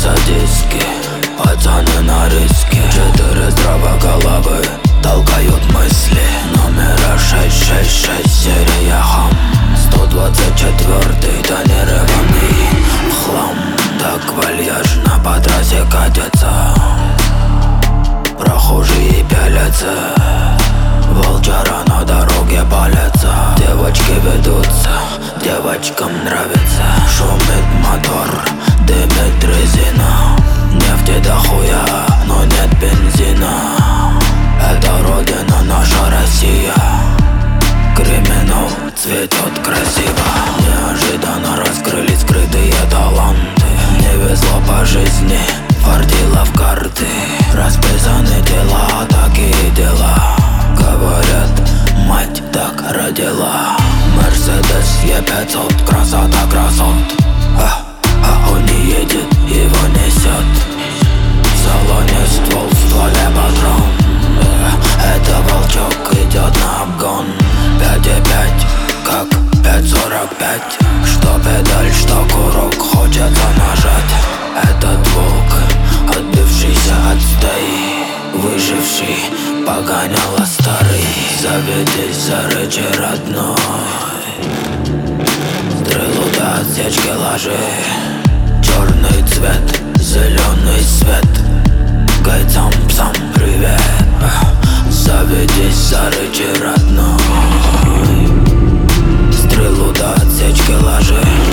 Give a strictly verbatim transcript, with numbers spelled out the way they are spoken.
садистки, пацаны на риске. Четыре здравоголовы толкают мысли. Номера шесть шесть шесть, серия хам. Сто двадцать четвёртый тонированный в хлам. Так вальяжно по трассе катятся, прохожие пялятся, волчара на дороге палятся. Девочки ведутся, девочкам нравится. Шумит мотор, дымит резина. Нефти дохуя, но нет бензина. Это родина наша Россия. Криминал цветет красиво. Неожиданно раскрылись скрытые таланты. Не везло по жизни, фартило в карты. Расписаны дела, такие дела. Говорят, мать так родила. Мерседес Е пятьсот, красота красот. А, а он не едет, его несет. В салоне ствол, в стволе патрон. э, Это волчок идет на обгон. Пять и пять, как пять сорок пять. Что педаль, что курок, хочется нажать. Этот волк, отбившийся от стаи, выживший, погоняла старый. Заведись, зарычи, родной. Стрелу до отсечки ложи. Черный цвет, зеленый свет. Гайцам, псам, привет. Заведись, зарычи, родной. Стрелу до отсечки ложи.